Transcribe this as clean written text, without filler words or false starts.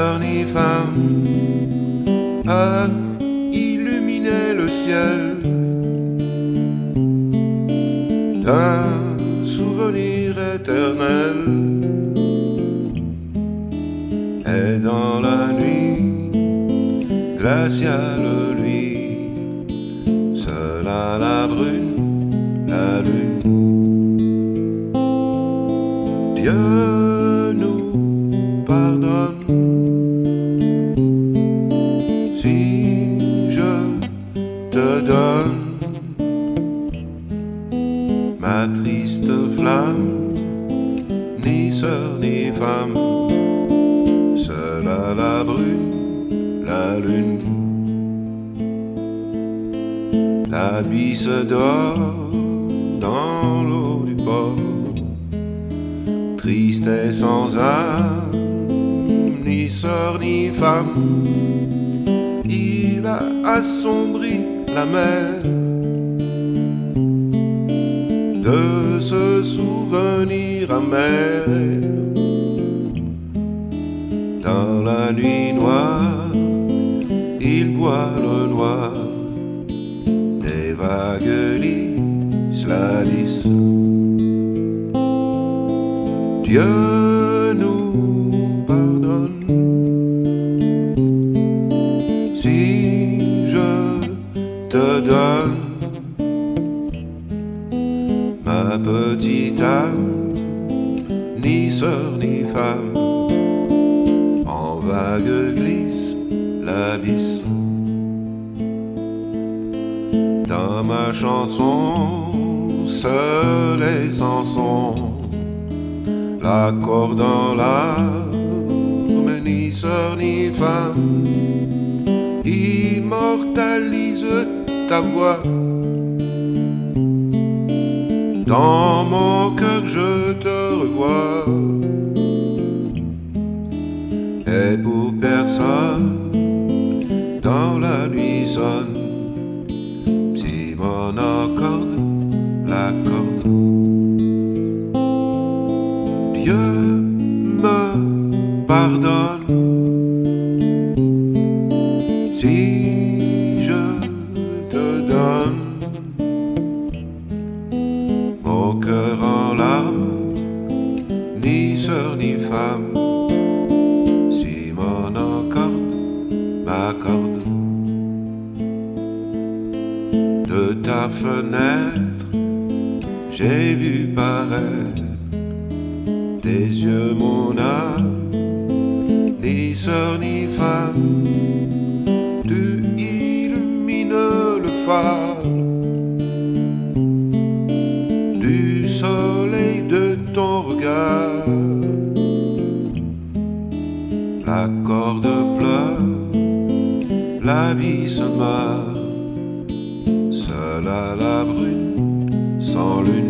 sœur ni femme à illuminer le ciel d'un souvenir éternel. Et dans la nuit glaciale, lui, seul à la brune, la lune. Dieu nous pardonne si je te donne ma triste flamme, ni sœur ni femme, seule à la brune, la lune. La nuit se dort dans l'eau du port, triste et sans âme, ni sœur ni femme. Il a assombri la mer de ce souvenir amer. Dans la nuit noire, il boit le noir, des vagues lissent la lisse. Dieu nous pardonne si je te donne ma petite âme, ni sœur ni femme. En vague glisse l'abysse. Dans ma chanson, seule et sans son, l'accord dans l'âme, ni sœur ni femme, immortalise ta voix. Dans mon cœur je te revois, et pour personne dans la nuit sonne, si mon accorde l'accorde. Dieu me pardonne si je te donne mon cœur en larmes, ni sœur ni femme, si mon accorde m'accorde. De ta fenêtre, j'ai vu paraître tes yeux, mon âme, ni sœur ni femme. Tu illumines le phare du soleil de ton regard. La corde pleure, la vie se meurt, seule à la brune, sans lune.